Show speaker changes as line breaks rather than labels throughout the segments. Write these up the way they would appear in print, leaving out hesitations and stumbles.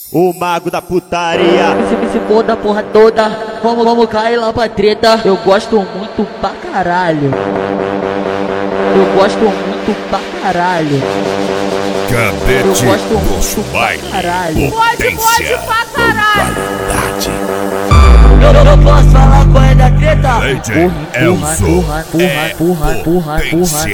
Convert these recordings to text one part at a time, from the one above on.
O mago da putaria.
Se for da porra toda, vamos cair lá pra treta. Eu gosto muito pra caralho. Eu gosto muito pra caralho.
Cadete dos baile.
Pode pra caralho.
Eu não posso falar qual é da treta.
DJ Elzo é potência.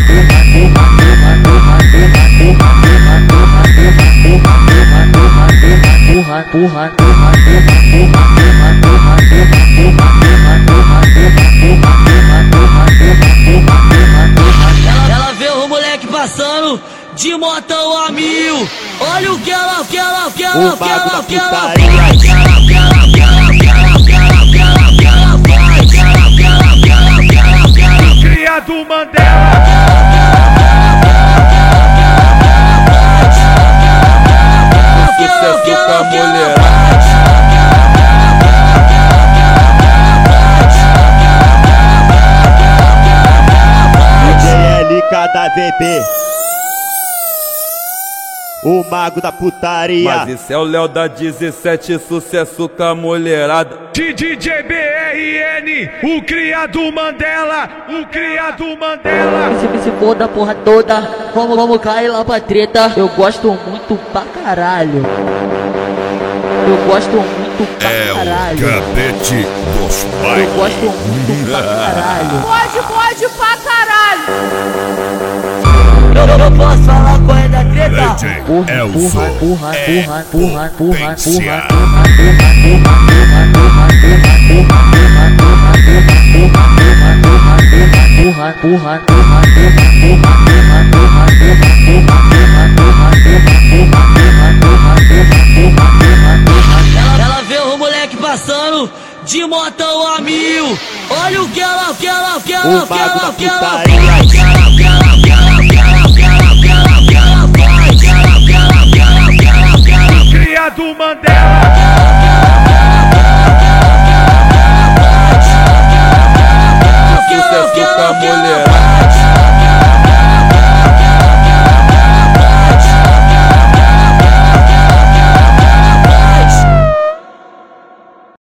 Ela vê o moleque passando de motão a 1000. Olha o que ela
O mago da putaria.
Cria do Mandela.
Sucesso com a mulherada.
LK da VB. O mago da putaria.
Mas esse é o Léo da 17, sucesso com a mulherada.
DJ BRN, o cria do Mandela, o cria do Mandela.
Se for da porra toda, vamos cair lá pra treta. Eu gosto muito pra caralho. Eu gosto muito pra
É o
caralho.
cadete dos
Eu gosto
baile.
muito pra caralho.
Pode pra caralho.
Eu não posso falar qual é da treta.
DJ Elzo é potência.
Ela vê o moleque passando de motão a 1000. Olha o que ela
O mago da putaria.
Cria do Mandela.